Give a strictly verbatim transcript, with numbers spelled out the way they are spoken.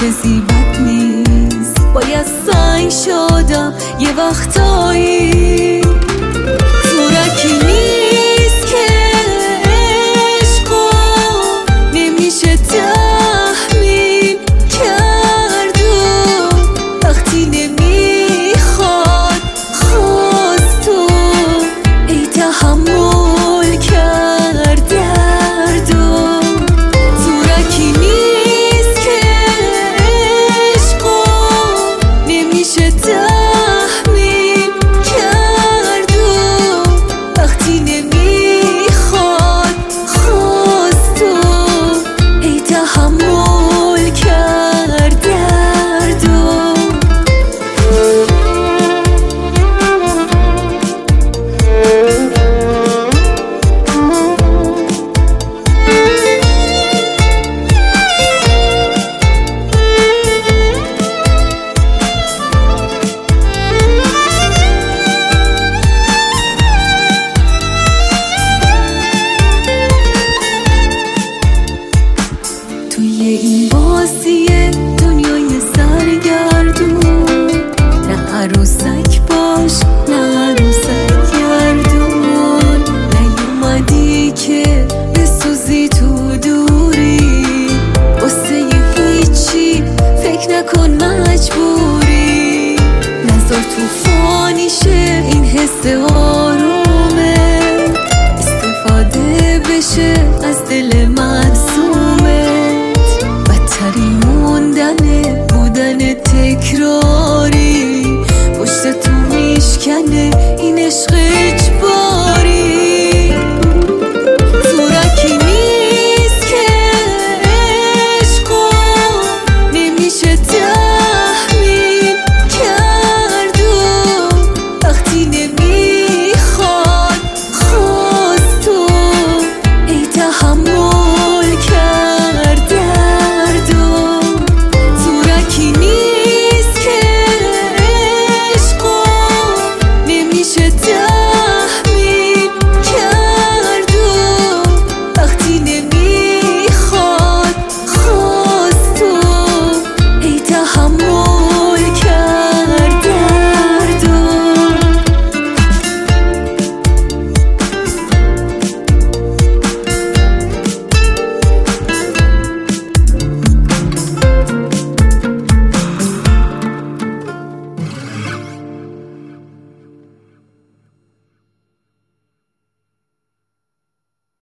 چیزی بد نیست. باید سنگ شدم یه وقتایی، زورکی نیست که عشقا نمیشه تحمیل کرد و وقتی نمیخواد خواست و ای تحمل کرد درد و زورکی نیست که عشقا نمیشه تحمیل کرد و وقتی نمیخواد خواست و ای تحمل کرد درد و توی این بازی دنیای سرگردون، نه عروسک باش نه عروسک گردون، نیومدی که بسوزی تو دوری، واسه هیچی فکر نکن مجبوری، نذار توفانی شه این حس آرومه، استفاده بشه از دل معصومت، بدترین موندنه بودن تکراری، پشت تو میشکنه